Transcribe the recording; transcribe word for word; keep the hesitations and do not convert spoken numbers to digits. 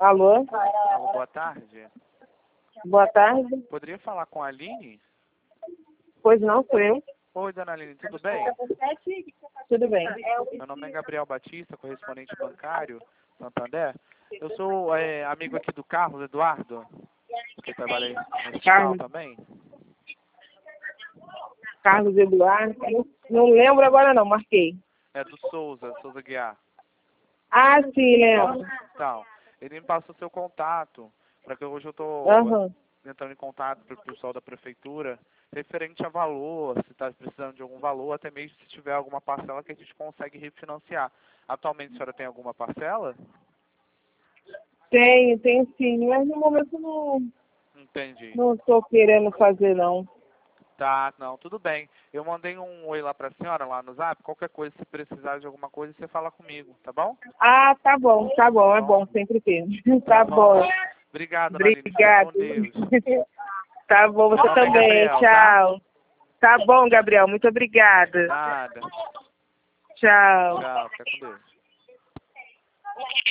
Alô? Alô, boa tarde. Boa tarde. Poderia falar com a Aline? Pois não, sou eu. Oi, dona Aline, tudo bem? Tudo bem. Meu nome é Gabriel Batista, correspondente bancário, Santander. Eu sou é, amigo aqui do Carlos Eduardo, que trabalha aí no hospital Carlos. também. Carlos Eduardo. Não, não lembro agora não, marquei. É do Souza, Souza Guiar. Ah, sim, lembro. Então, ele me passou seu contato, para que hoje eu estou Aham. entrando em contato para o pessoal da prefeitura, referente a valor, se está precisando de algum valor, até mesmo se tiver alguma parcela que a gente consegue refinanciar. Atualmente a senhora tem alguma parcela? Tenho, tenho sim, mas no momento não Entendi. não estou querendo fazer não. Tá, não, tudo bem. Eu mandei um oi lá pra senhora, lá no zap. Qualquer coisa, se precisar de alguma coisa, você fala comigo, tá bom? Ah, tá bom, tá bom, é bom sempre ter. Tá bom. Obrigado, dona Aline. Fica Obrigado. com Deus. Tá bom, Meu você nome é também. Gabriel, tá? Tchau. Tá bom, Gabriel, muito obrigada. Nada. Tchau. Tchau, fica com Deus.